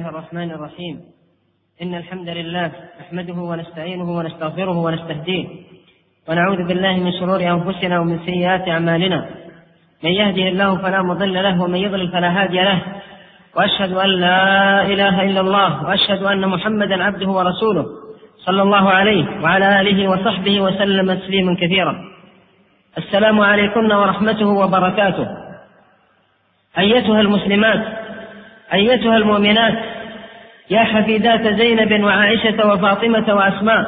الله الرحمن الرحيم. إن الحمد لله نحمده ونستعينه ونستغفره ونستهديه، ونعوذ بالله من شرور أنفسنا ومن سيئات أعمالنا. من يهده الله فلا مضل له، ومن يضلل فلا هادي له. وأشهد أن لا إله إلا الله، وأشهد أن محمدا عبده ورسوله، صلى الله عليه وعلى آله وصحبه وسلم تسليما كثيرا. السلام عليكم ورحمته وبركاته. أيتها المسلمات، أيتها المؤمنات، يا حفيدات زينب وعائشة وفاطمة وأسماء،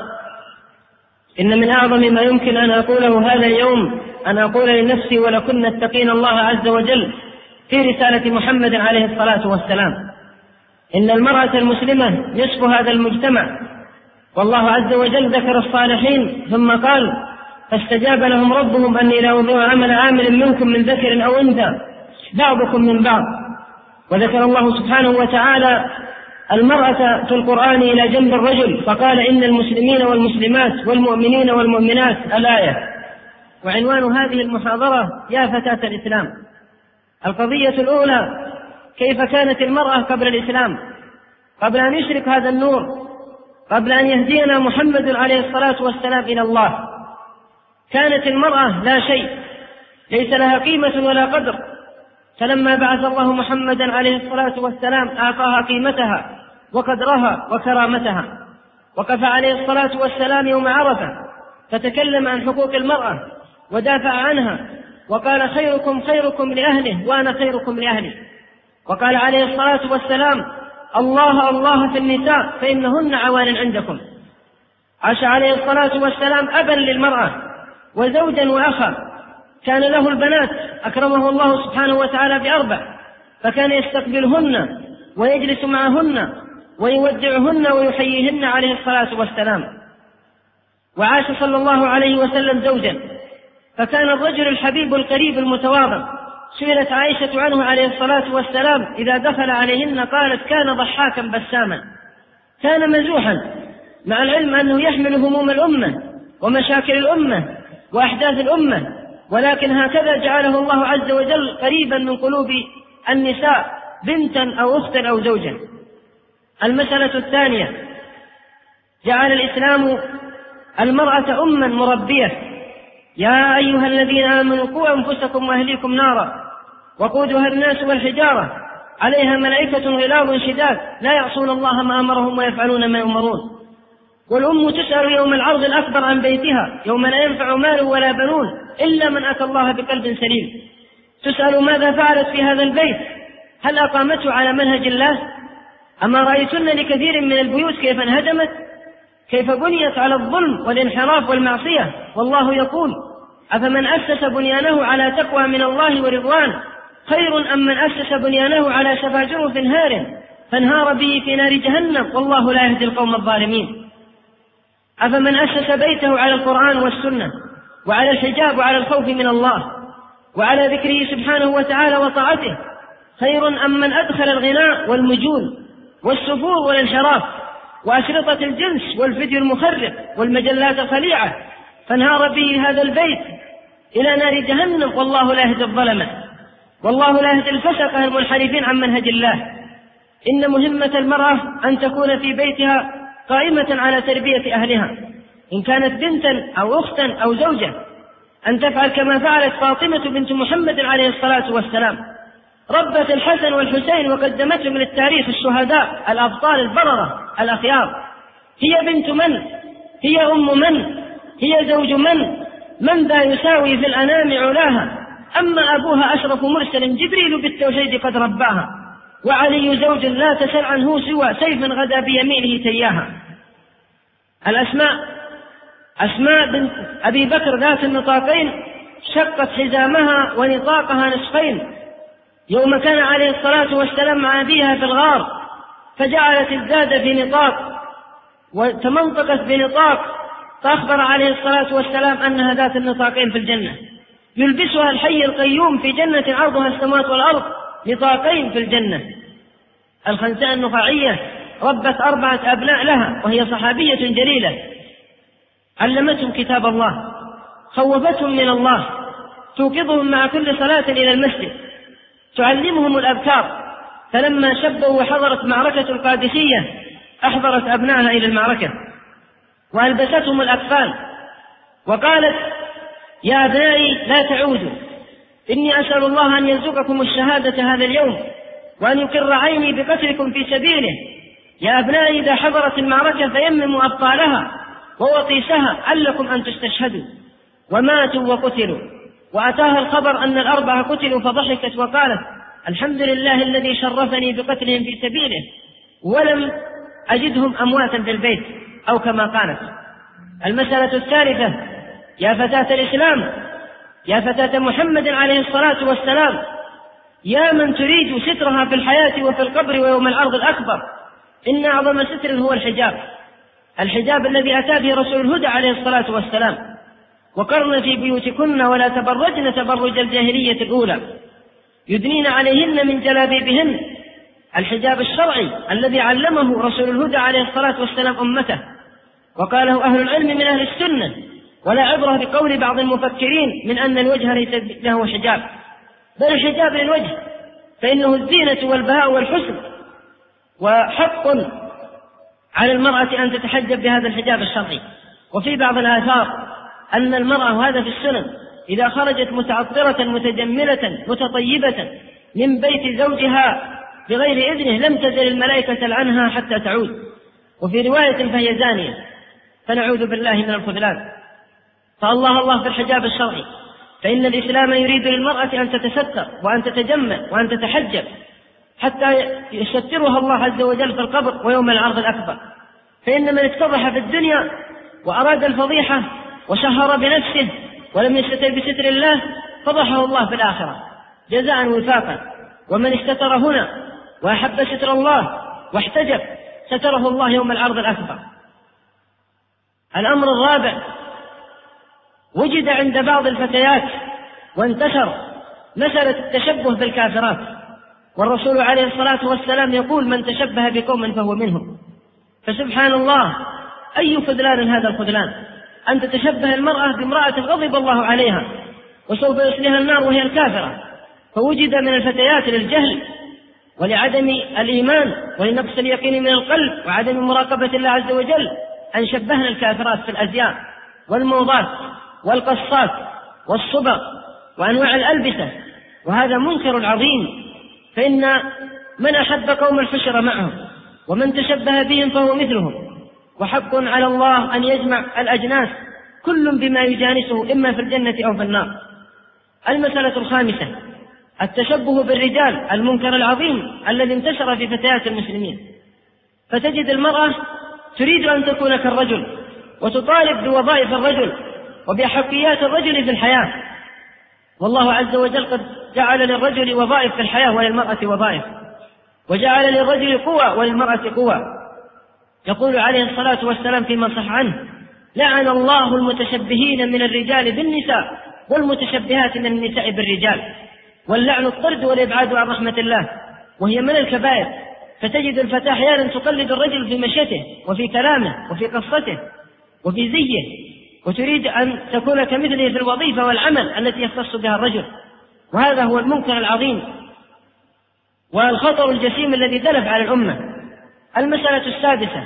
إن من أعظم ما يمكن أن أقوله هذا اليوم أن أقول لنفسي ولكن اتقين الله عز وجل في رسالة محمد عليه الصلاة والسلام. إن المرأة المسلمة نصف هذا المجتمع، والله عز وجل ذكر الصالحين ثم قال: فاستجاب لهم ربهم أني لا أضيع عمل عامل منكم من ذكر أو أنثى بعضكم من بعض. وذكر الله سبحانه وتعالى المرأة في القرآن إلى جنب الرجل، فقال: إن المسلمين والمسلمات والمؤمنين والمؤمنات، الآية. وعنوان هذه المحاضرة: يا فتاة الإسلام. القضية الأولى: كيف كانت المرأة قبل الإسلام، قبل أن يشرك هذا النور، قبل أن يهدينا محمد عليه الصلاة والسلام إلى الله. كانت المرأة لا شيء، ليس لها قيمة ولا قدر، فلما بعث الله محمدا عليه الصلاة والسلام أعطاها قيمتها وقدرها وكرامتها. وقف عليه الصلاة والسلام يوم عرفة فتكلم عن حقوق المرأة ودافع عنها، وقال: خيركم خيركم لأهله وأنا خيركم لأهلي. وقال عليه الصلاة والسلام: الله الله في النساء فإنهن عوان عندكم. عاش عليه الصلاة والسلام أبا للمرأة وزوجا وأخا. كان له البنات أكرمه الله سبحانه وتعالى ب4، فكان يستقبلهن ويجلس معهن ويودعهن ويحييهن عليه الصلاة والسلام. وعاش صلى الله عليه وسلم زوجا، فكان الرجل الحبيب القريب المتواضع. سئلت عائشة عنه عليه الصلاة والسلام إذا دخل عليهن قالت: كان ضحاكا بساما، كان مزوحا، مع العلم أنه يحمل هموم الأمة ومشاكل الأمة وأحداث الأمة، ولكن هكذا جعله الله عز وجل قريبا من قلوب النساء، بنتا أو أختا أو زوجا. المسألة الثانية: جعل الإسلام المرأة أما مربية. يا أيها الذين آمنوا قوا أنفسكم وأهليكم نارا وقودها الناس والحجارة عليها ملائكة غلاظ شداد لا يعصون الله ما أمرهم ويفعلون ما يؤمرون. والأم تسأل يوم العرض الأكبر عن بيتها، يوم لا ينفع مال ولا بنون إلا من أتى الله بقلب سليم. تسأل ماذا فعلت في هذا البيت، هل أقامته على منهج الله؟ أما رأيتن لكثير من البيوت كيف انهدمت، كيف بنيت على الظلم والانحراف والمعصية. والله يقول: أفمن أسس بنيانه على تقوى من الله ورضوان خير أم من أسس بنيانه على شفا جرف هار فانهار به في نار جهنم والله لا يهدي القوم الظالمين. أفمن أسس بيته على القرآن والسنة وعلى الحجاب وعلى الخوف من الله وعلى ذكره سبحانه وتعالى وطاعته خير أم من أدخل الغناء والمجون والسفور والانحراف وأشرطة الجنس والفيديو المخرب والمجلات الخليعة فانهار به هذا البيت إلى نار جهنم والله لا يهدي الظلمة، والله لا يهدي الفسقة المنحرفين عن منهج الله. إن مهمة المرأة أن تكون في بيتها قائمة على تربية أهلها، إن كانت بنتا أو أختا أو زوجة، أن تفعل كما فعلت فاطمة بنت محمد عليه الصلاة والسلام. ربت الحسن والحسين وقدمتهم للتاريخ الشهداء الأبطال البررة الأخيار. هي بنت من؟ هي أم من؟ هي زوج من ذا يساوي في الأنام علاها؟ أما أبوها أشرف مرسل جبريل بالتوحيد قد رباها، وعلي زوج لا تسل عنه سوى سيف غدا بيمينه تياها. أسماء بنت أبي بكر ذات النطاقين شقت حزامها ونطاقها نصفين يوم كان عليه الصلاة والسلام مع أبيها في الغار، فجعلت الزاد في نطاق وتمنطقت بنطاق، فأخبر عليه الصلاة والسلام أنها ذات النطاقين في الجنة، يلبسها الحي القيوم في جنة عرضها السماوات والأرض، نطاقين في الجنة. الخنساء النخاعية ربت 4 أبناء لها، وهي صحابية جليلة، علمتهم كتاب الله، خوفتهم من الله، توقظهم مع كل صلاة إلى المسجد، تعلمهم الأذكار، فلما شبوا وحضرت معركة القادسية أحضرت أبنائها إلى المعركة وألبستهم الأكفان وقالت: يا أبنائي لا تعودوا، إني أسأل الله أن يرزقكم الشهادة هذا اليوم وأن يقر عيني بقتلكم في سبيله. يا أبنائي إذا حضرت المعركة فيمموا أبطالها ووطيسها علكم أن تستشهدوا. وماتوا وقتلوا. وأتاها الخبر أن الأربعة قتلوا فضحكت وقالت: الحمد لله الذي شرفني بقتلهم في سبيله ولم أجدهم أمواتا في البيت، أو كما قالت. المسألة الثالثة: يا فتاة الإسلام، يا فتاة محمد عليه الصلاة والسلام، يا من تريد سترها في الحياة وفي القبر ويوم العرض الأكبر، إن أعظم ستر هو الحجاب الذي أتى به رسول الهدى عليه الصلاة والسلام: وقرن في بيوتكن ولا تبرجن تبرج الجاهلية الأولى يدنين عليهن من جلابيبهن. الحجاب الشرعي الذي علمه رسول الهدى عليه الصلاة والسلام أمته، وقاله أهل العلم من أهل السنة، ولا عبرة بقول بعض المفكرين من أن الوجه ليس له حجاب، بل الحجاب للوجه فإنه الزينة والبهاء والحسن، وحق على المرأة أن تتحجب بهذا الحجاب الشرعي. وفي بعض الآثار أن المرأة، وهذا في السنن، إذا خرجت متعطرة متجملة متطيبة من بيت زوجها بغير إذنه لم تزل الملائكة تلعنها حتى تعود. وفي رواية: فهي زانية. فنعوذ بالله من الخذلان. فالله الله في الحجاب الشرعي، فإن الإسلام يريد للمرأة أن تتستر وأن تتجمل وأن تتحجب حتى يسترها الله عز وجل في القبر ويوم العرض الأكبر. فإن من اتضح في الدنيا وأراد الفضيحة وشهر بنفسه ولم يستتر بستر الله فضحه الله في الآخرة جزاء وفاقا. ومن استتر هنا وأحب ستر الله واحتجب ستره الله يوم العرض الأكبر. الأمر الرابع: وجد عند بعض الفتيات وانتشر مسألة التشبه بالكافرات، والرسول عليه الصلاة والسلام يقول: من تشبه بقوم فهو منهم. فسبحان الله، أي خذلان هذا الخذلان، أن تتشبه المرأة بامرأة غضب الله عليها وسوف يصليها النار وهي الكافرة. فوجد من الفتيات للجهل ولعدم الإيمان ولنقص اليقين من القلب وعدم مراقبة الله عز وجل أن شبهن الكافرات في الأزياء والموضات والقصات والصبغ وأنواع الألبسة، وهذا منكر عظيم. فإن من أحب قوم حشر معهم، ومن تشبه بهم فهو مثلهم، وحق على الله أن يجمع الأجناس كل بما يجانسه إما في الجنة أو في النار. المسألة الخامسة: التشبه بالرجال، المنكر العظيم الذي انتشر في فتيات المسلمين. فتجد المرأة تريد أن تكون كالرجل وتطالب بوظائف الرجل وبأحقيات الرجل في الحياة، والله عز وجل قد جعل للرجل وظائف في الحياة وللمرأة وظائف، وجعل للرجل قوة وللمرأة قوة. يقول عليه الصلاة والسلام فيما صح عنه: لعن الله المتشبهين من الرجال بالنساء والمتشبهات من النساء بالرجال. واللعن الطرد والإبعاد عن رحمة الله، وهي من الكبائر. فتجد الفتاة أحيانا تقلد الرجل في مشيته وفي كلامه وفي قصته وفي زيه، وتريد أن تكون كمثله في الوظيفة والعمل التي يختص بها الرجل، وهذا هو المنكر العظيم والخطر الجسيم الذي دلف على الأمة. المسألة السادسة: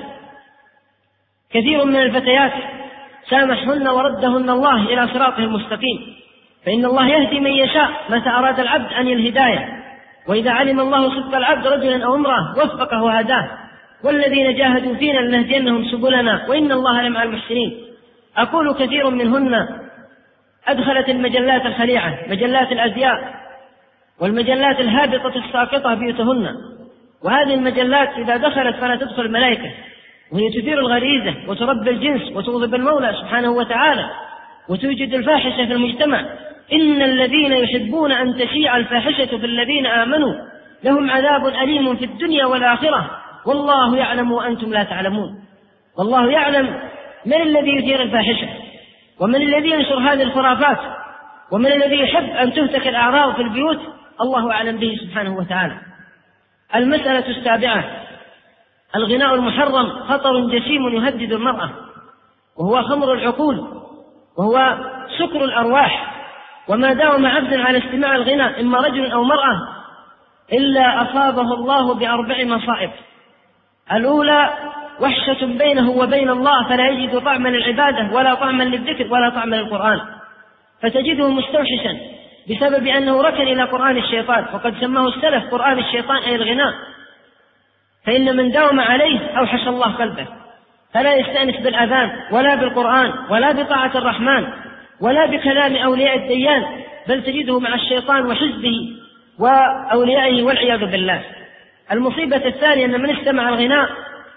كثير من الفتيات سامحهن وردهن الله إلى صراطه المستقيم، فإن الله يهدي من يشاء متى أراد العبد أن الهداية، وإذا علم الله صدق العبد رجلا أو امرأة وفقه وهداه. والذين جاهدوا فينا لنهدينهم سبلنا وإن الله لمع المحسنين. أقول كثير منهن أدخلت المجلات الخليعة، مجلات الأزياء والمجلات الهابطة الساقطة بيوتهن، وهذه المجلات إذا دخلت فلا تدخل الملائكة، وهي تثير الغريزة وتربي الجنس وتغضب المولى سبحانه وتعالى وتوجد الفاحشة في المجتمع. إن الذين يحبون أن تشيع الفاحشة في الذين آمنوا لهم عذاب أليم في الدنيا والآخرة والله يعلم وأنتم لا تعلمون. والله يعلم من الذي يثير الفاحشة ومن الذي ينشر هذه الخرافات ومن الذي يحب أن تهتك الأعراض في البيوت، الله أعلم به سبحانه وتعالى. المسألة السابعة: الغناء المحرم خطر جسيم يهدد المرأة، وهو خمر العقول وهو سكر الأرواح. وما داوم عبد على استماع الغناء إما رجل أو مرأة إلا أصابه الله ب4 مصائب. الأولى وحشة بينه وبين الله، فلا يجد طعما للعبادة ولا طعما للذكر ولا طعما للقرآن، فتجده مستوحشا بسبب أنه ركن إلى قرآن الشيطان، وقد سماه السلف قرآن الشيطان أي الغناء، فإن من داوم عليه أوحش الله قلبه، فلا يستأنس بالأذان ولا بالقرآن ولا بطاعة الرحمن ولا بكلام أولياء الديان، بل تجده مع الشيطان وحزبه وأوليائه والعياذ بالله. المصيبة الثانية أن من استمع الغناء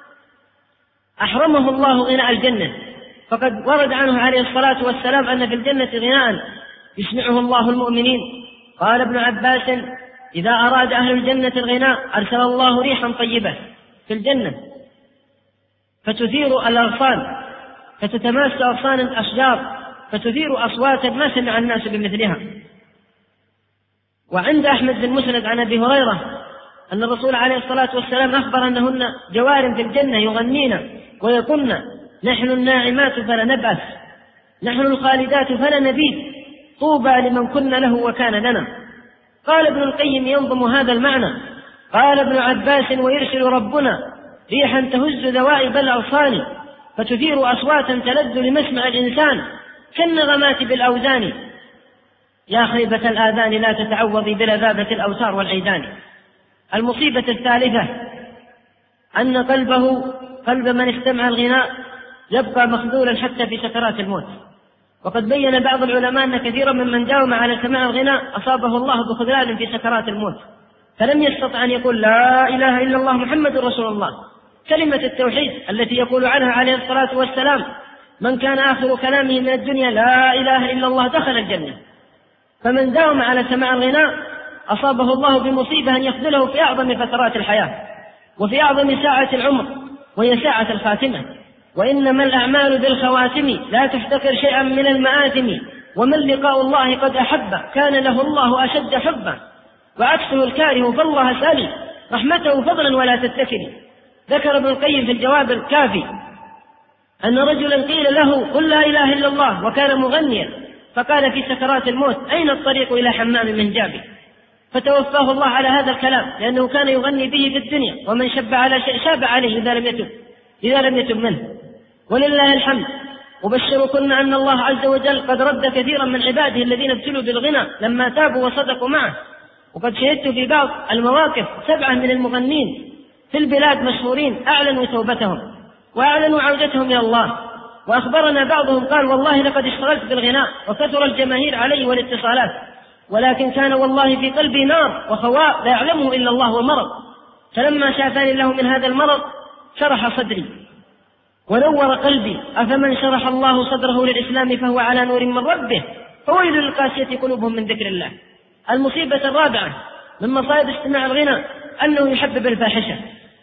أحرمه الله غناء الجنة، فقد ورد عنه عليه الصلاة والسلام أن في الجنة غناء يسمعه الله المؤمنين. قال ابن عباس: إذا أراد أهل الجنة الغناء أرسل الله ريحا طيبة في الجنة فتثير الأغصان، فتتماس أغصان الأشجار، فتثير أصواتا ما سمع الناس بمثلها. وعند أحمد بن مسند عن أبي هريرة أن الرسول عليه الصلاة والسلام أخبر أنهن جوار في الجنة يغنين ويقولن: نحن الناعمات فلا نبأس، نحن الخالدات فلا نبيد، طوبى لمن كنا له وكان لنا. قال ابن القيم ينظم هذا المعنى: قال ابن عباس: ويرسل ربنا ريحا تهز ذوائب الأغصان، فتثير أصواتا تلذ لمسمع الإنسان كالنغمات بالأوزان. يا خيبة الآذان لا تتعوضي بلذاذة الأوتار والعيدان. المصيبة الثالثة أن قلب من استمع الغناء يبقى مخذولا حتى في سكرات الموت. وقد بين بعض العلماء أن كثيرا ممن داوم على سماع الغناء أصابه الله بخذلان في سكرات الموت، فلم يستطع أن يقول لا إله إلا الله محمد رسول الله، كلمة التوحيد التي يقول عنها عليه الصلاة والسلام: من كان آخر كلامه من الدنيا لا إله إلا الله دخل الجنة. فمن داوم على سماع الغناء أصابه الله بمصيبة أن يخذله في أعظم فترات الحياة وفي أعظم ساعة العمر، وهي ساعة الخاتمة. وإنما الأعمال بالخواتم لا تحتقر شيئا من المآثم، ومن لقاء الله قد أحب كان له الله أشد حبا، وعكسه الكاره فالله سأل رحمته فضلا ولا تتكل. ذكر ابن القيم في الجواب الكافي أن رجلا قيل له: قل لا إله إلا الله، وكان مغنيا، فقال في سكرات الموت: أين الطريق إلى حمام من جابي؟ فتوفاه الله على هذا الكلام، لأنه كان يغني به في الدنيا، ومن شب على شيء شاب عليه إذا لم يتب منه. ولله الحمد. وبشركن أن الله عز وجل قد رد كثيرا من عباده الذين ابتلوا بالغنى لما تابوا وصدقوا معه. وقد شهدت في بعض المواقف 7 من المغنين في البلاد مشهورين أعلنوا توبتهم وأعلنوا عودتهم إلى الله. وأخبرنا بعضهم قال: والله لقد اشتغلت بالغناء وكثر الجماهير علي والاتصالات، ولكن كان والله في قلبي نار وخواء لا يعلمه إلا الله ومرض، فلما شافاني الله من هذا المرض شرح صدري ونور قلبي. أفمن شرح الله صدره للإسلام فهو على نور من ربه، فويل للقاسية قلوبهم من ذكر الله. المصيبة الرابعة من مصائب استماع الغنى أنه يحبب الفاحشة.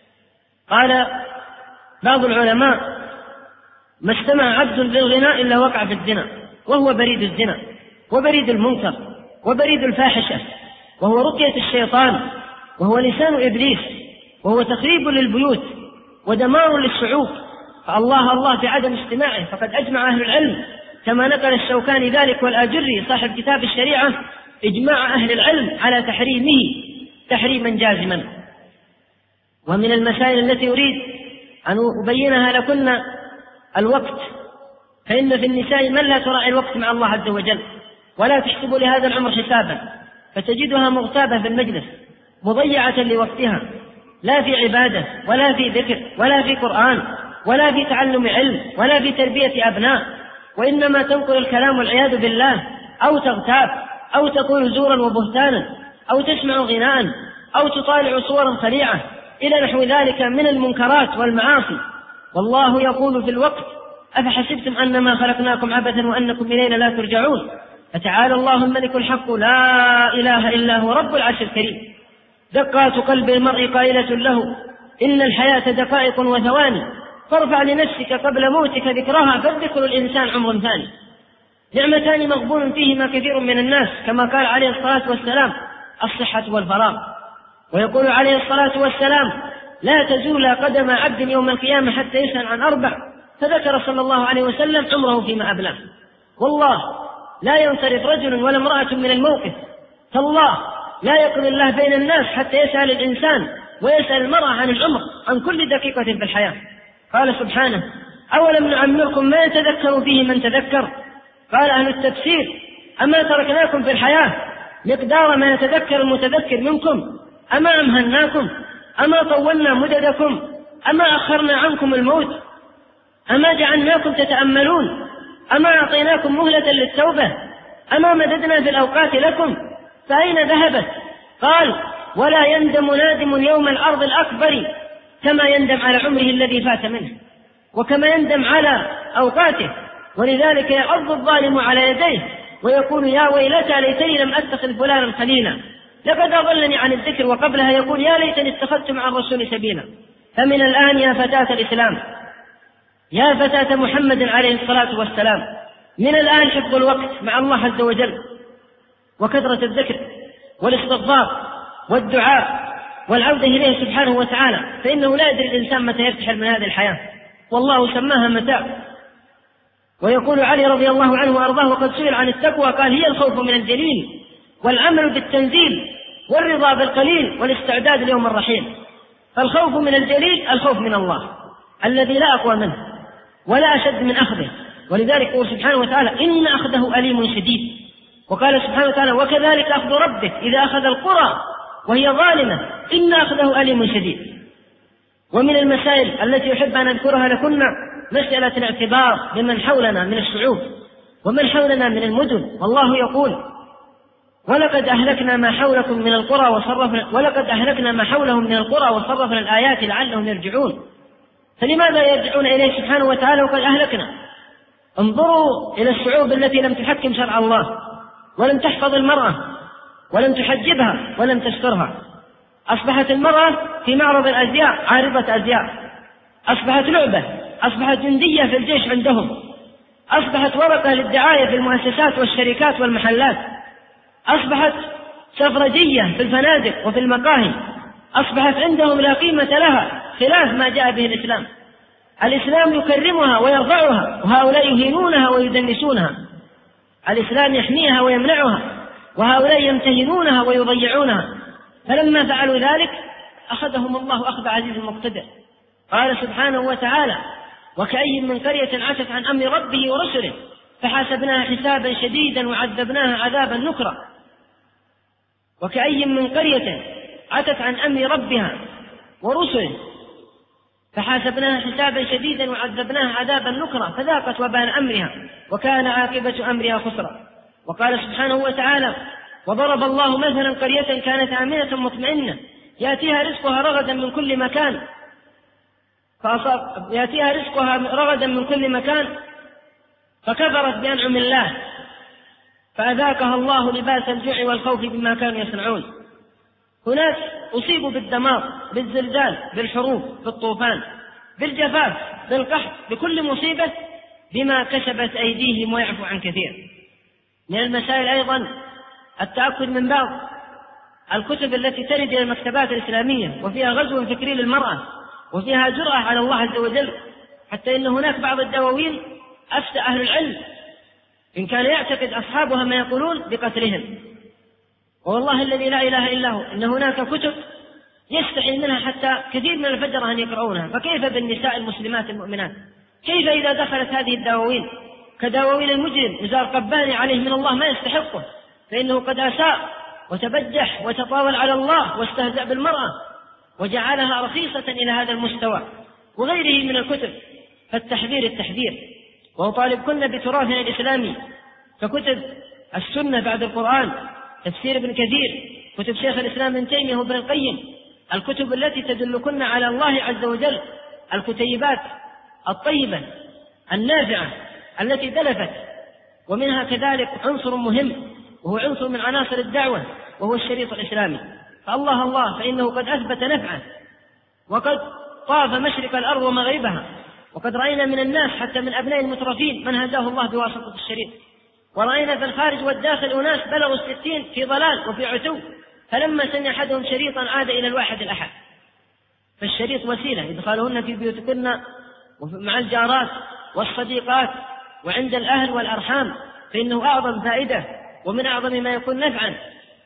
قال بعض العلماء: ما استمع عبد للغناء إلا وقع في الزنا، وهو بريد الزنا وبريد المنكر وبريد الفاحشة، وهو رقية الشيطان، وهو لسان إبليس، وهو تخريب للبيوت ودمار للشعوب. فالله الله في عدم استماعه. فقد أجمع أهل العلم كما نقل الشوكاني ذلك والآجري صاحب كتاب الشريعة إجماع أهل العلم على تحريمه تحريما جازما. ومن المسائل التي أريد أن أبينها لكن الوقت، فإن في النساء من لا تراعي الوقت مع الله عز وجل ولا تحسب لهذا العمر حسابا، فتجدها مغتابة في المجلس مضيعة لوقتها، لا في عبادة ولا في ذكر ولا في قرآن ولا في تعلم علم ولا في تربية أبناء، وإنما تنقل الكلام والعياذ بالله، أو تغتاب أو تقول زورا وبهتانا أو تسمع غناء أو تطالع صورا خليعة إلى نحو ذلك من المنكرات والمعاصي. والله يقول في الوقت: أفحسبتم أنما خلقناكم عبثا وأنكم إلينا لا ترجعون، فتعالى الله الملك الحق لا إله إلا هو رب العرش الكريم. دقات قلب المرء قائلة له: إن الحياة دقائق وثواني، فارفع لنفسك قبل موتك ذكرها، فالذكر الإنسان عمر ثاني. نعمتان مغبون فيهما كثير من الناس، كما قال عليه الصلاة والسلام: الصحة والفراغ. ويقول عليه الصلاة والسلام: لا تزول قدم عبد يوم القيامة حتى يسأل عن 4. فذكر صلى الله عليه وسلم عمره فيما أبلاه. والله لا ينصرف رجل ولا امرأة من الموقف، فالله لا يقضي الله بين الناس حتى يسأل الإنسان ويسأل المرأة عن العمر، عن كل دقيقة في الحياة. قال سبحانه: أولم نعمركم ما يتذكر فيه من تذكر. قال أهل التفسير: أما تركناكم في الحياة مقدار ما يتذكر المتذكر منكم، أما أمهلناكم، أما طولنا مددكم، أما أخرنا عنكم الموت، أما جعلناكم تتأملون، أما أعطيناكم مهلة للتوبة، أما مددنا في الأوقات لكم، فأين ذهبت؟ قال: ولا يندم نادم يوم الأرض الأكبر كما يندم على عمره الذي فات منه، وكما يندم على أوقاته. ولذلك يعض الظالم على يديه ويقول: يا ويلتى ليتني لم أتخذ فلانا خليلا، لقد أضلني عن الذكر. وقبلها يقول: يا ليتني اتخذت مع الرسول سبيلا. فمن الآن يا فتاة الإسلام، يا فتاة محمد عليه الصلاة والسلام، من الآن حفظ الوقت مع الله عز وجل، وكثرة الذكر والاستغفار والدعاء والعودة إليه سبحانه وتعالى، فإنه لا يدري الإنسان متى يرتحل من هذه الحياة، والله سماها متاع. ويقول علي رضي الله عنه وأرضاه وقد سئل عن التقوى قال: هي الخوف من الجليل، والعمل بالتنزيل، والرضا بالقليل، والاستعداد ليوم الرحيل. فالخوف من الجليل الخوف من الله الذي لا أقوى منه ولا أشد من أخذه. ولذلك يقول سبحانه وتعالى: إن أخذه أليم شديد. وقال سبحانه وتعالى: وكذلك أخذ ربك إذا أخذ القرى وهي ظالمة إن أخذه أليم شديد. ومن المسائل التي يحب أن أذكرها لكنا مسألة الاعتبار بمن حولنا من الشعوب ومن حولنا من المدن. والله يقول: ولقد أهلكنا ما حولكم من القرى وصرفنا الآيات لعلهم يرجعون. فلماذا يرجعون إليه سبحانه وتعالى وقد أهلكنا؟ انظروا إلى الشعوب التي لم تحكم شرع الله، ولم تحفظ المرأة، ولم تحجبها، ولم تسترها. أصبحت المرأة في معرض الأزياء، عارضة أزياء، أصبحت لعبة، أصبحت جندية في الجيش عندهم، أصبحت ورقة للدعاية في المؤسسات والشركات والمحلات، أصبحت سفرجية في الفنادق وفي المقاهي، أصبحت عندهم لا قيمة لها خلاف ما جاء به الإسلام. الإسلام يكرمها ويرفعها، وهؤلاء يهينونها ويدنسونها. الإسلام يحميها ويمنعها، وهؤلاء يمتهنونها ويضيعونها. فلما فعلوا ذلك أخذهم الله أخذ عزيز مقتدر. قال سبحانه وتعالى: وكأي من قرية عتت عن أمر ربه ورسله فحاسبناها حسابا شديدا وعذبناها عذابا نكرا. وكأي من قرية عتت عن أمر ربها ورسله فحاسبناها حسابا شديدا وعذبناها عذابا نكرا فذاقت وبال أمرها وكان عاقبة أمرها خسرا. وقال سبحانه وتعالى: وضرب الله مثلا قرية كانت آمنة مطمئنة يأتيها رزقها رغدا من كل مكان فكفرت بأنعم الله فأذاقها الله لباس الجوع والخوف بما كانوا يصنعون. هناك أصيبوا بالدمار، بالزلزال، بالحروب، بالطوفان، بالجفاف، بالقحط، بكل مصيبة بما كسبت أيديهم ويعفو عن كثير. من المسائل أيضا التأكد من بعض الكتب التي ترد إلى المكتبات الإسلامية وفيها غزو فكري للمرأة وفيها جرأة على الله عز وجل، حتى إن هناك بعض الدواوين أفتى أهل العلم إن كان يعتقد أصحابها ما يقولون بقتلهم. والله الذي لا إله إلا هو إن هناك كتب يستحي منها حتى كثير من الفجرة أن يقرؤونها، فكيف بالنساء المسلمات المؤمنات؟ كيف إذا دخلت هذه الدواوين كدواوين المجرم نزار قباني عليه من الله ما يستحقه، فإنه قد أساء وتبجح وتطاول على الله واستهزأ بالمرأة وجعلها رخيصة إلى هذا المستوى، وغيره من الكتب. التحذير. وأطالبكن بتراثنا الإسلامي ككتب السنة بعد القرآن، تفسير ابن كثير، كتب شيخ الإسلام ابن تيمية وابن القيم، الكتب التي تدلكن على الله عز وجل، الكتيبات الطيبة النافعة التي دلفت. ومنها كذلك عنصر مهم وهو عنصر من عناصر الدعوة وهو الشريط الإسلامي. فالله الله فإنه قد أثبت نفعه وقد طاف مشرق الأرض ومغربها، وقد رأينا من الناس حتى من أبناء المترفين من هداه الله بواسطة الشريط، ورأينا في الخارج والداخل أناس بلغوا 60 في ضلال وفي عتو، فلما سمع أحدهم شريطا عاد إلى الواحد الأحد. فالشريط وسيلة إدخالهن في بيوتكن مع الجارات والصديقات وعند الأهل والأرحام، فإنه أعظم فائدة ومن أعظم ما يكون نفعا.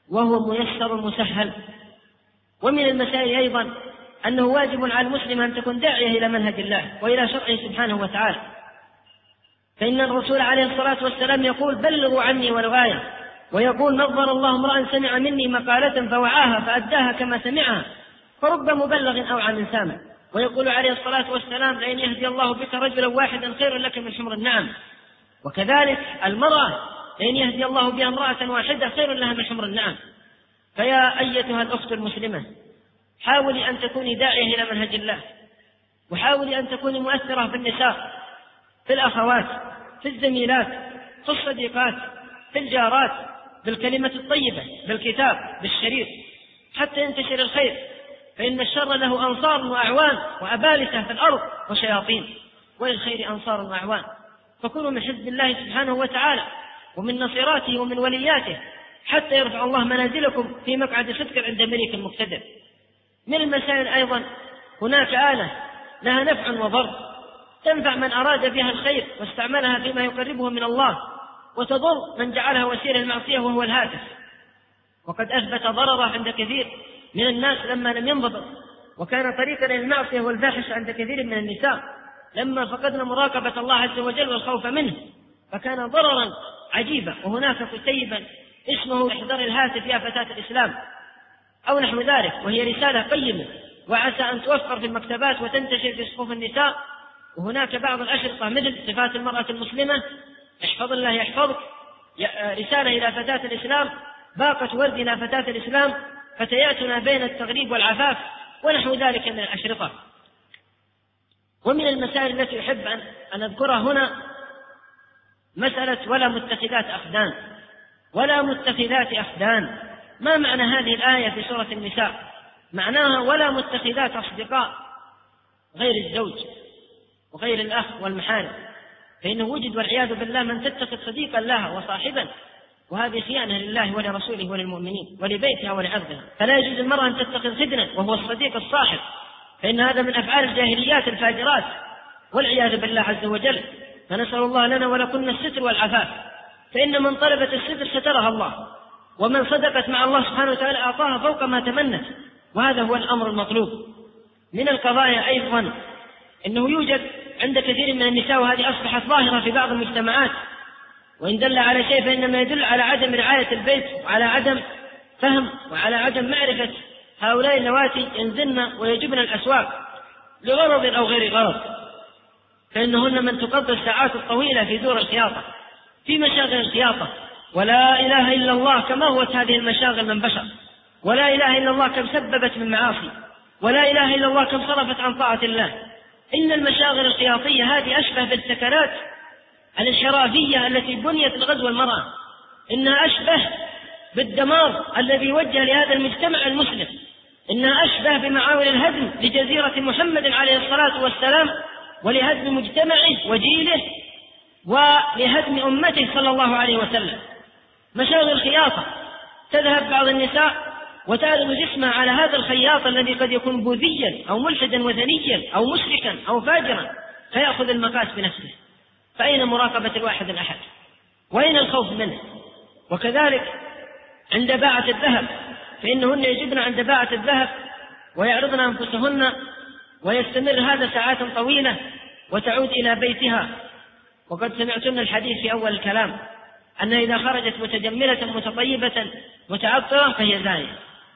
وهو ميسر مسهل. ومن المسائل أيضا أنه واجب على المسلم أن تكون داعية إلى منهج الله وإلى شرعه سبحانه وتعالى، فإن الرسول عليه الصلاة والسلام يقول: بلغوا عني ولو آية، ويقول: نظر الله امرأ سمع مني مقالة فوعاها فأداها كما سمعها، فرب مبلغ أوعى من سامع. ويقول عليه الصلاة والسلام: لئن يهدي الله بك رجلا واحدا خير لك من حمر النعم. وكذلك المرأة لئن يهدي الله بها امرأة واحدة خير لها من حمر النعم. فيا أيتها الأخت المسلمة، حاولي أن تكوني داعية إلى منهج الله، وحاولي أن تكوني مؤثرة في النساء، في الأخوات، في الزميلات، في الصديقات، في الجارات، بالكلمة الطيبة، بالكتاب، بالشريط، حتى ينتشر الخير، فإن الشر له أنصار وأعوان وأبالسة في الأرض وشياطين، وللخير أنصار وأعوان. فكونوا من حزب الله سبحانه وتعالى ومن نصيراته ومن ولياته حتى يرفع الله منازلكم في مقعد صدق عند ملك مقتدر. من المسائل أيضا هناك آلة لها نفع وضر، تنفع من أراد بها الخير واستعملها فيما يقربه من الله، وتضر من جعلها وسيلة للمعصية وهو الهاتف. وقد أثبت ضرره عند كثير من الناس لما لم ينضبط، وكان طريقا للمعصية والفاحشة عند كثير من النساء لما فقدنا مراقبة الله عز وجل والخوف منه، فكان ضررا عجيبا. وهناك كتيبا اسمه احذر الهاتف يا فتاة الإسلام أو نحو ذلك، وهي رسالة قيمة وعسى أن توفر في المكتبات وتنتشر في صفوف النساء. وهناك بعض الأشرطة مثل صفات المرأة المسلمة، احفظ الله يحفظك، رسالة إلى فتاة الإسلام، باقة ورد إلى فتاة الإسلام، فتياتنا بين التغريب والعفاف، ونحو ذلك من الأشرطة. ومن المسائل التي أحب أن أذكرها هنا مسألة ولا متخذات أخدان. ولا متخذات أخدان، ما معنى هذه الآية في سورة النساء؟ معناها ولا متخذات أصدقاء غير الزوج وغير الأخ والمحارم، فإنه وجد والعياذ بالله من تتخذ صديقا لها وصاحبا، وهذه خيانة لله ولرسوله وللمؤمنين ولبيتها ولعرضها. فلا يجوز المرأة أن تتخذ خدنا وهو الصديق الصاحب، فإن هذا من أفعال الجاهليات الفاجرات والعياذ بالله عز وجل. فنسأل الله لنا ولكن الستر والعفاف، فإن من طلبت الستر سترها الله، ومن صدقت مع الله سبحانه وتعالى أعطاها فوق ما تمنت، وهذا هو الأمر المطلوب. من القضايا أيضا أنه يوجد عند كثير من النساء، وهذه أصبحت ظاهرة في بعض المجتمعات، وإن دل على شيء فإنما يدل على عدم رعاية البيت وعلى عدم فهم وعلى عدم معرفة هؤلاء اللواتي ينزلن ويجبن الأسواق لغرض أو غير غرض، فإنهن من تقضي الساعات الطويلة في دور الخياطة، في مشاغل الخياطة. ولا إله إلا الله كم أغوت هذه المشاغل من بشر، ولا إله إلا الله كم سببت من معاصي، ولا إله إلا الله كم صرفت عن طاعة الله. إن المشاغل الخياطية هذه أشبه بالسكنات الانحرافية التي بنيت لغزو المرأة، إنها أشبه بالدمار الذي وجه لهذا المجتمع المسلم، إنها أشبه بمعاول الهدم لجزيرة محمد عليه الصلاة والسلام، ولهدم مجتمعه وجيله، ولهدم أمته صلى الله عليه وسلم. مشاغل الخياطة، تذهب بعض النساء وتعرض جسمها على هذا الخياط الذي قد يكون بوذيا أو ملحدا وثنيا أو مشركا أو فاجرا، فيأخذ المقاس بنفسه. فأين مراقبة الواحد الأحد؟ وأين الخوف منه؟ وكذلك عند باعة الذهب، فإنهن يجبن عند باعة الذهب ويعرضن أنفسهن، ويستمر هذا ساعات طويلة وتعود إلى بيتها. وقد سمعتن الحديث في أول الكلام أن إذا خرجت متجملة متطيبة متعطرة فهي زانية.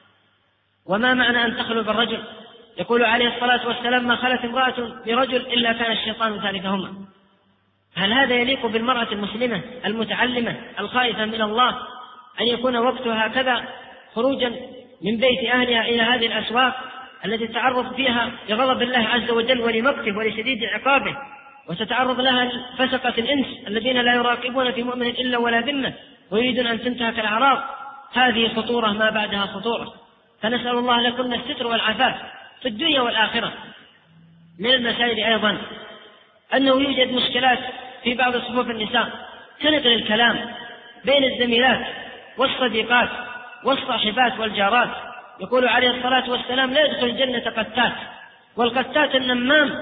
وما معنى أن تخلو بالرجل؟ يقول عليه الصلاة والسلام: ما خلت امرأة برجل إلا كان الشيطان ثالثهما. هل هذا يليق بالمرأة المسلمة المتعلمة الخائفة من الله أن يكون وقتها هكذا خروجا من بيت أهلها إلى هذه الأسواق التي تتعرض فيها لغضب الله عز وجل ولمقته ولشديد عقابه، وتتعرض لها فسقة الإنس الذين لا يراقبون في مؤمن إلا ولا ذمة ويريدون أن تنتهك الأعراض؟ هذه خطورة ما بعدها خطورة. فنسأل الله لكم الستر والعفاف في الدنيا والآخرة. من المسائل أيضا أنه يوجد مشكلات في بعض صفوف النساء كنقل الكلام بين الزميلات والصديقات والصاحبات والجارات. يقول عليه الصلاة والسلام: لا يدخل الجنة قتات، والقتات النمام،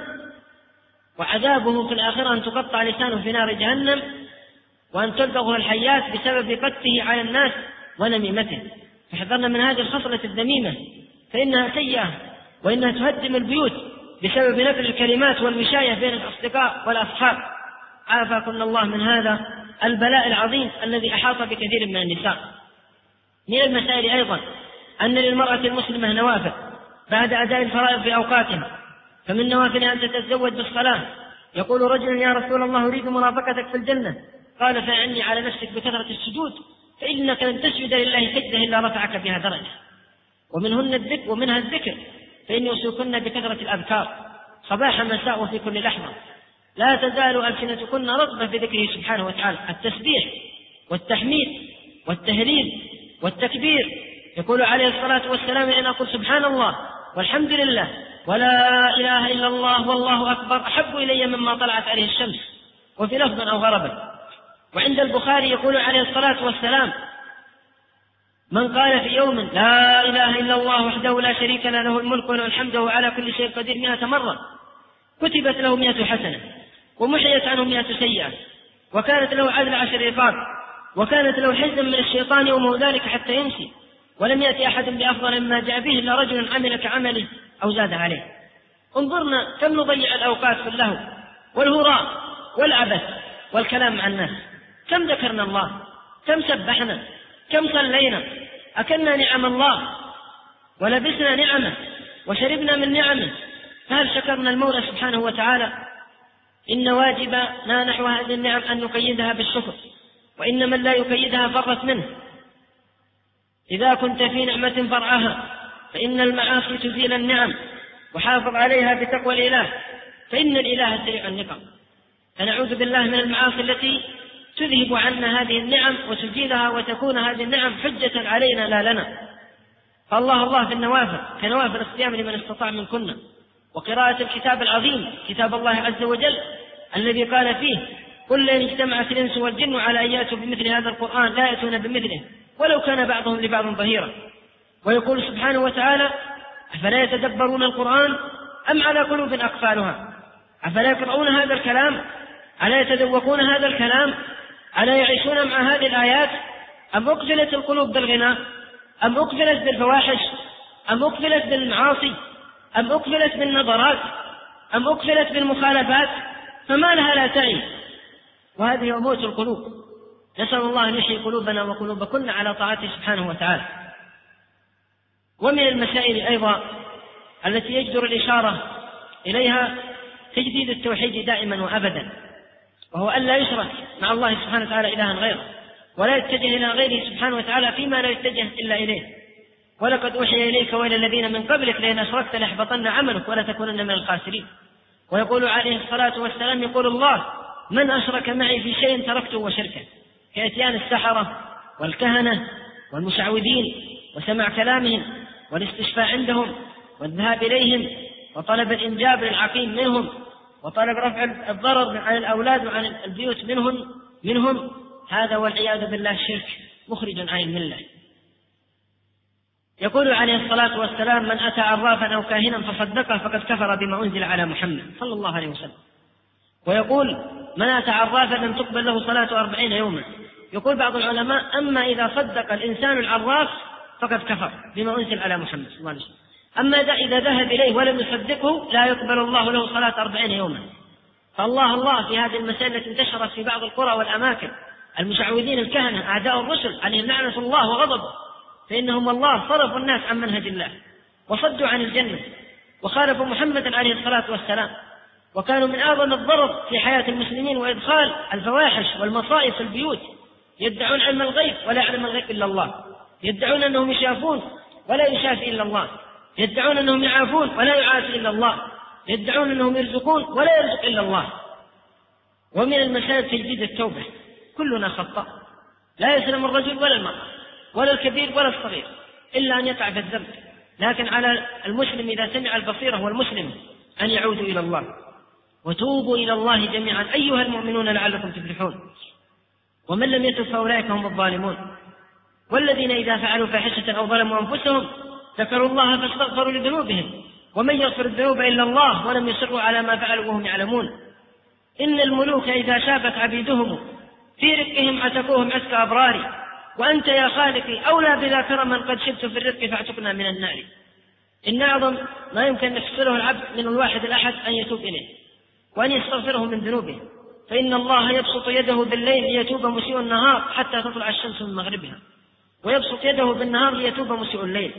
وعذابه في الآخرة أن تقطع لسانه في نار جهنم، وأن تلدغه الحيات بسبب قته على الناس ونميمته. فاحذرنا من هذه الخصلة الذميمة، فإنها سيئة وإنها تهدم البيوت بسبب نقل الكلمات والوشاية بين الأصدقاء والأصحاب. عافاكم الله من هذا البلاء العظيم الذي أحاط بكثير من النساء. من المسائل أيضا أن للمرأة المسلمة نوافل بعد أداء الفرائض في أوقاتها، فمن نوافلها أن تتزوج بالصلاة. يقول رجل: يا رسول الله أريد مرافقتك في الجنة، قال: فأعني على نفسك بكثرة السجود، فإنك لن تسجد لله سجدة إلا رفعك بها درجة. ومنها الذكر، فإن يوصيكن بكثرة الأذكار صباح مساء وفي كل لحظة، لا تزال ألسنتكن رطبة بذكره سبحانه وتعالى، التسبيح والتحميد والتهليل والتكبير. يقول عليه الصلاة والسلام: إن أقول سبحان الله والحمد لله ولا إله إلا الله والله أكبر أحب إلي مما طلعت عليه الشمس، وفي لفظ أو غربت. وعند البخاري يقول عليه الصلاة والسلام: من قال في يوم لا إله إلا الله وحده لا شريك له له الملك وله الحمد وهو على كل شيء قدير 100 مرة كتبت له 100 حسنة ومحيت عنه 100 سيئة، وكانت له عدل 10 رقاب، وكانت له حزن من الشيطان يومه ذلك حتى يمسي، ولم يأتي أحد بأفضل مما جاء به إلا رجل عمل كعمله أو زاد عليه. انظرنا كم نضيع الأوقات في اللهو والهراء والعبث والكلام مع الناس. كم ذكرنا الله، كم سبحنا، كم صلينا، أكلنا نعم الله ولبسنا نعمه وشربنا من نعمه، فهل شكرنا المولى سبحانه وتعالى؟ إن واجبنا نحو هذه النعم أن نقيدها بالشكر، وإن من لا يقيدها فرت منه. إذا كنت في نعمة فرعها، فإن المعاصي تزيل النعم، وحافظ عليها بتقوى الإله، فإن الإله سريع النقم. فنعوذ بالله من المعاصي التي تذهب عنا هذه النعم وتزيلها، وتكون هذه النعم حجة علينا لا لنا. فالله الله في النوافل كنوافل الصيام لمن استطاع منكن، وقراءة الكتاب العظيم كتاب الله عز وجل الذي قال فيه: قل لئن اجتمعت الإنس والجن على أن يأتوا بمثل هذا القرآن لا يأتون بمثله ولو كان بعضهم لبعض ظهيرا. ويقول سبحانه وتعالى: أفلا يتدبرون القرآن أم على قلوب أقفالها؟ أفلا يقرؤون هذا الكلام؟ ألا يتذوقون هذا الكلام؟ ألا يعيشون مع هذه الآيات؟ أم أقفلت القلوب بالغناء؟ أم أقفلت بالفواحش؟ أم أقفلت بالمعاصي؟ أم أقفلت بالنظرات؟ أم أقفلت بالمخالفات؟ فما لها لا تعي. وهذه موت القلوب. نسأل الله أن يحيي قلوبنا وقلوبكن على طاعته سبحانه وتعالى. ومن المسائل أيضا التي يجدر الإشارة إليها تجديد التوحيد دائما وأبدا، وهو أن لا يشرك مع الله سبحانه وتعالى إلها غيره، ولا يتجه إلى غيره سبحانه وتعالى فيما لا يتجه إلا إليه. ولقد أوحي إليك وإلى الذين من قبلك لئن أشركت ليحبطن عملك ولتكونن من الخاسرين. ويقول عليه الصلاة والسلام: يقول الله: من أشرك معي في شيء تركته وشركه، كإتيان السحرة والكهنة والمشعوذين وسمع كلامهم والاستشفاء عندهم والذهاب إليهم وطلب الإنجاب للعقيم منهم وطلب رفع الضرر عن الأولاد وعن البيوت منهم. هذا والعياذ بالله شرك مخرج عن الملة. يقول عليه الصلاة والسلام: من أتى عرافا أو كاهنا فصدقه فقد كفر بما أنزل على محمد صلى الله عليه وسلم. ويقول: من أتى عرافا لم تقبل له صلاة 40 يوما. يقول بعض العلماء: أما إذا صدق الإنسان العراف فقد كفر بما أنزل على محمد صلى الله عليه وسلم. أما إذا ذهب إليه ولم يصدقه لا يقبل الله له صلاة 40 يوما. فالله في هذه المسائل التي انتشرت في بعض القرى والأماكن، المشعوذين الكهنة أعداء الرسل عليهم لعنة الله وغضبه، فإنهم الله صرفوا الناس عن منهج الله وصدوا عن الجنة وخالفوا محمد عليه الصلاة والسلام، وكانوا من أعظم الضرر في حياة المسلمين وإدخال الفواحش والمصائب في البيوت. يدعون علم الغيب ولا يعلم الغيب إلا الله، يدعون أنهم يشافون ولا يشافي إلا الله، يدعون أنهم يعافون ولا يعافي إلا الله، يدعون أنهم يرزقون ولا يرزق إلا الله. ومن المسائل تجديد التوبة. كلنا خطاء، لا يسلم الرجل ولا المرأة ولا الكبير ولا الصغير إلا أن يقع في الذنب، لكن على المسلم إذا سمع البصيرة والمسلم أن يعودوا إلى الله. وتوبوا إلى الله جميعا أيها المؤمنون لعلكم تفلحون. ومن لم يتب فأولئك هم الظالمون. والذين إذا فعلوا فاحشة أو ظلموا أنفسهم ذكروا الله فاستغفروا لذنوبهم ومن يغفر الذنوب إلا الله ولم يصروا على ما فعلوا وهم يعلمون. إن الملوك إذا شابت عبيدهم في رقهم عتقوهم عتق أبرار، وأنت يا خالقي أولى بذا كرما قد شبت في الرزق فاعتقنا من النار. إن أعظم ما يمكن أن يحصله العبد من الواحد الأحد أن يتوب إليه وأن يستغفره من ذنوبه، فإن الله يبسط يده بالليل ليتوب مسيء النهار حتى تطلع الشمس من مغربها، ويبسط يده بالنهار ليتوب مسيء الليل.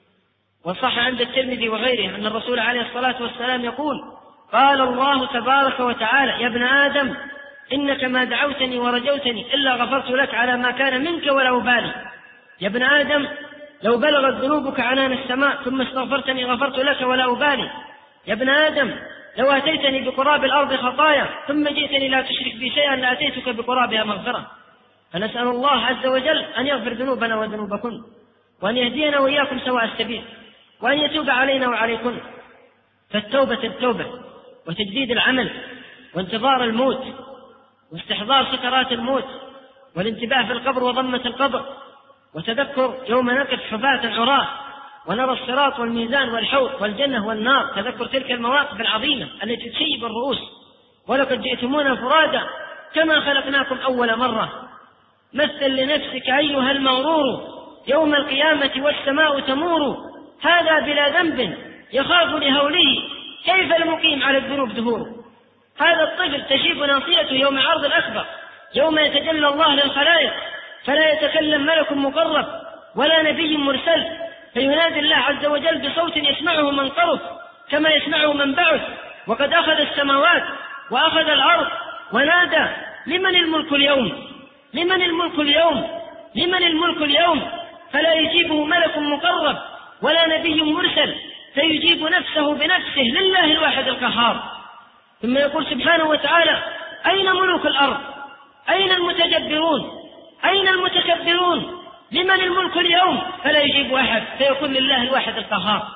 وصح عند الترمذي وغيره أن الرسول عليه الصلاة والسلام يقول: قال الله تبارك وتعالى: يا ابن آدم إنك ما دعوتني ورجوتني إلا غفرت لك على ما كان منك ولا أبالي. يا ابن آدم لو بلغت ذنوبك عنان السماء ثم استغفرتني غفرت لك ولا أبالي. يا ابن آدم لو أتيتني بقراب الأرض خطايا ثم جئتني لا تشرك بي شيئا لأتيتك بقرابها مغفرة. فنسأل الله عز وجل أن يغفر ذنوبنا وذنوبكم، وأن يهدينا وإياكم سواء السبيل، وأن يتوب علينا وعليكم. فالتوبة التوبة وتجديد العمل وانتظار الموت واستحضار سكرات الموت والانتباه في القبر وضمة القبر وتذكر يوم نقف حفاة عراة ونرى الصراط والميزان والحوض والجنة والنار، تذكر تلك المواقف العظيمة التي تشيب الرؤوس. ولقد جئتمونا فرادا كما خلقناكم أول مرة. مثل لنفسك أيها المغرور يوم القيامة والسماء تمور، هذا بلا ذنب يخاف لهوله كيف المقيم على الذنوب دهور. هذا الطفل تشيب ناصيته يوم عرض الأكبر، يوم يتجلى الله للخلائق فلا يتكلم ملك مقرب ولا نبي مرسل، فينادي الله عز وجل بصوت يسمعه من قرب كما يسمعه من بعد. وقد أخذ السماوات وأخذ الأرض ونادى: لمن الملك اليوم؟ لمن الملك اليوم؟ لمن الملك اليوم؟ فلا يجيبه ملك مقرب ولا نبي مرسل، فيجيب نفسه بنفسه لله الواحد القهار. ثم يقول سبحانه وتعالى: أين ملوك الأرض؟ أين المتجبرون؟ أين المتكبرون؟ لمن الملك اليوم؟ فلا يجيب أحد، فيقول لله الواحد القهار.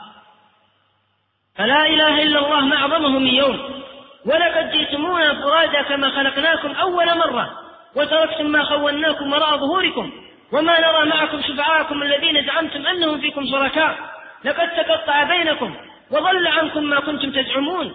فلا إله إلا الله ما أعظمه من يوم. ولقد جئتمونا فرادا كما خلقناكم أول مرة وتركتم ما خولناكم وراء ظهوركم وما نرى معكم شفعاءكم الذين زعمتم أنهم فيكم شركاء، لقد تقطع بينكم وضل عنكم ما كنتم تزعمون.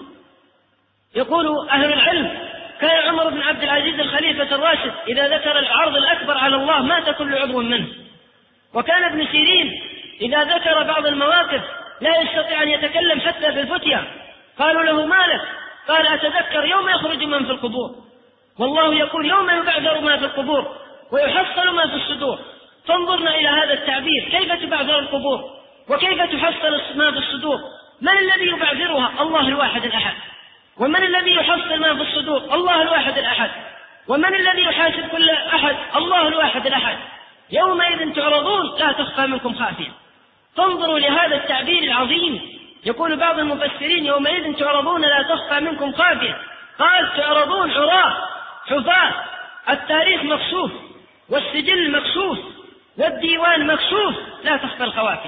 يقول أهل العلم: كان عمر بن عبد العزيز الخليفة الراشد إذا ذكر العرض الأكبر على الله مات كل عضو منه. وكان ابن سيرين إذا ذكر بعض المواقف لا يستطيع أن يتكلم حتى بالفتية. قالوا له: مالك؟ قال: أتذكر يوم يخرج من في القبور، والله يقول: يوم يبعثر ما في القبور ويحصل ما في الصدور. فانظرنا إلى هذا التعبير، كيف تبعثر القبور وكيف تحصل ما في الصدور؟ من الذي يبعثرها؟ الله الواحد الأحد. ومن الذي يحصل ما في الصدور؟ الله الواحد الأحد. ومن الذي يحاسب كل أحد؟ الله الواحد الأحد. يومئذ تعرضون لا تخفى منكم خافية. فانظروا لهذا التعبير العظيم. يقول بعض المفسرين: يومئذ تعرضون لا تخفى منكم خافية. قال: تعرضون عراة حفاة، التاريخ مكشوف والسجل مكشوف والديوان مكشوف، لا تخفى الخوافي.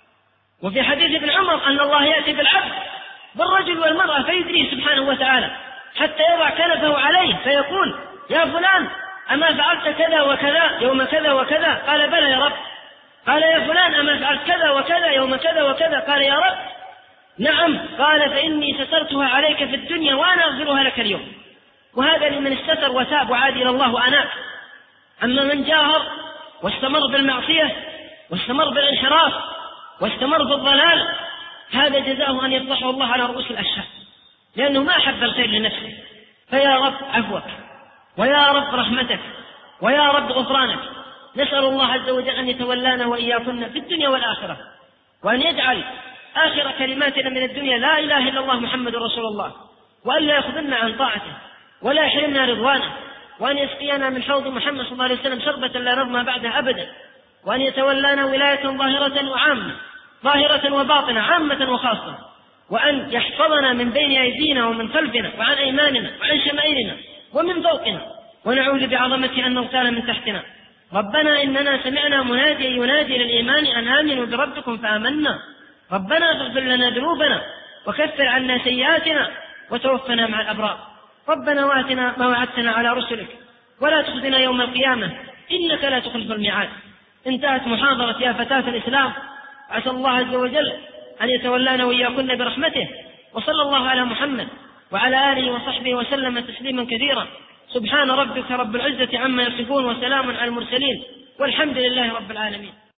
وفي حديث ابن عمر أن الله يأتي بالعبد بالرجل والمرأة فيدريه سبحانه وتعالى حتى يضع كنفه عليه فيقول: يا فلان أما فعلت كذا وكذا يوم كذا وكذا؟ قال: بلى يا رب. قال: يا فلان أما فعلت كذا وكذا يوم كذا وكذا؟ قال: يا رب نعم. قال: فإني سترتها عليك في الدنيا وأنا أغفرها لك اليوم. وهذا لمن استتر وتاب وعاد إلى الله وأناب. أما من جاهر واستمر بالمعصية واستمر بالانحراف واستمر في الضلال، هذا جزاؤه أن يطرحه الله على رؤوس الأشهاد، لأنه ما أحب الخير لنفسه. فيا رب عفوك، ويا رب رحمتك، ويا رب غفرانك. نسأل الله عز وجل أن يتولانا وإياكن في الدنيا والآخرة، وأن يجعل آخر كلماتنا من الدنيا لا إله إلا الله محمد رسول الله، وأن لا يخذلنا عن طاعته ولا يحرمنا رضوانه، وأن يسقينا من حوض محمد صلى الله عليه وسلم شربة لا نظمى بعدها أبدا، وأن يتولانا ولاية ظاهرة وعامة، ظاهرة وباطنة، عامة وخاصة، وأن يحفظنا من بين أيدينا ومن خلفنا وعن أيماننا وعن شمائلنا ومن فوقنا، ونعوذ بعظمته أن نغتال من تحتنا. ربنا إننا سمعنا مناديا ينادي للإيمان أن آمنوا بربكم فآمنا. ربنا فاغفر لنا ذنوبنا وكفر عنا سيئاتنا وتوفنا مع الأبرار. ربنا وآتنا ما وعدتنا على رسلك ولا تخزنا يوم القيامة إنك لا تخلف الميعاد. انتهت محاضرة يا فتاة الإسلام. عسى الله عز وجل أن يتولانا وإياكن برحمته، وصلى الله على محمد وعلى آله وصحبه وسلم تسليما كثيرا. سبحان ربك رب العزة عما يصفون وسلام على المرسلين والحمد لله رب العالمين.